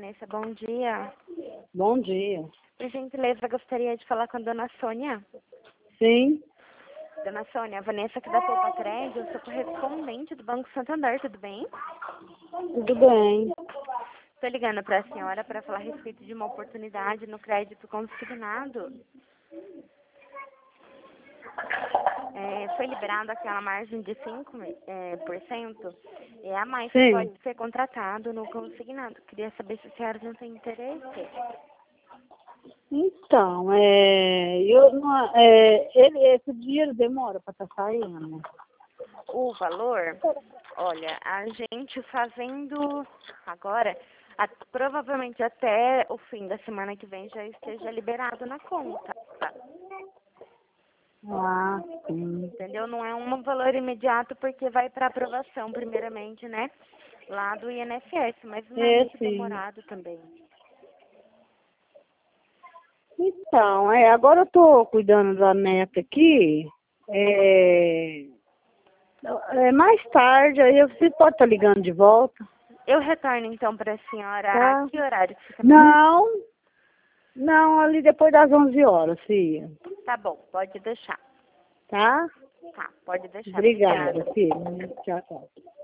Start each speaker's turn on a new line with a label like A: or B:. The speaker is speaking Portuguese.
A: Vanessa, bom dia.
B: Bom dia.
A: Por gentileza, gostaria de falar com a dona Sônia.
B: Sim,
A: Dona Sônia, a Vanessa aqui da Poupa Crédito, eu sou correspondente do Banco Santander, tudo bem?
B: tudo bem.
A: Estou ligando para a senhora para falar a respeito de uma oportunidade no crédito consignado. Foi liberado aquela margem de 5%, a mais que
B: Sim.
A: pode ser contratado no consignado. Queria saber se a senhora não tem interesse.
B: Então, esse dinheiro demora para estar saindo.
A: O valor, olha, a gente fazendo agora, provavelmente até o fim da semana que vem já esteja liberado na conta, tá?
B: Ah, sim.
A: Entendeu? Não é um valor imediato porque vai para aprovação primeiramente, né? Lá do INSS, mas não é muito
B: Sim.
A: demorado também.
B: Então, agora eu estou cuidando da neta aqui. Mais tarde, aí você pode estar ligando de volta.
A: Eu retorno então para a senhora
B: Tá?
A: que horário que fica melhor?
B: Não, ali depois das 11 horas, filha.
A: Tá bom, pode deixar.
B: Tá?
A: Tá, pode deixar.
B: Obrigada, filha. Tchau, tchau.